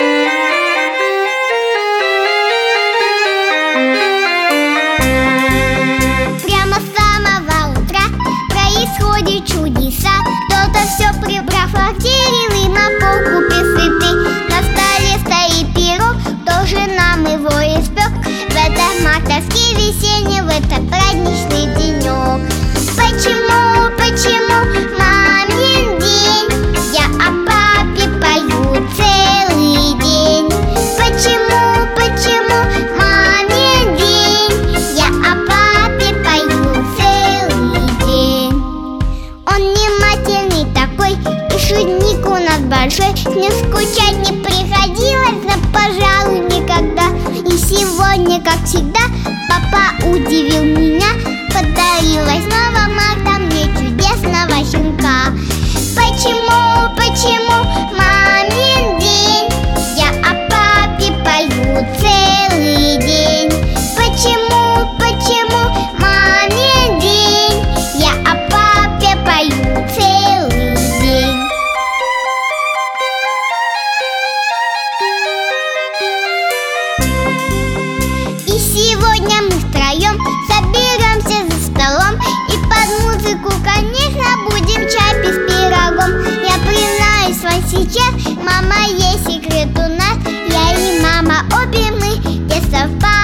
Прямо с самого утра происходят чудеса. Кто-то все прибрав в квартире и на полку присыпи. На столе стоит пирог, кто же нам его испек? В этот мартовский весенний, в этот праздничный денек. Почему мамин день я о папе пою целый день? Почему мамин день я о папе пою целый день? Он внимательный такой, и шутник у нас большой. С ним скучать не приходилось, но, пожалуй, никогда. И сегодня, как всегда, папа удивил меня. Подарил 8 марта мне чудесного щенка. Почему мамин день я о папе пою целый день? Почему мамин день я о папе пою целый день? И сегодня мы втроем соберемся за столом, и под музыку, конечно, будем чай пить с пирогом. Я признаюсь вам сейчас, мама, есть секрет у нас. Я и мама, обе мы не совпали.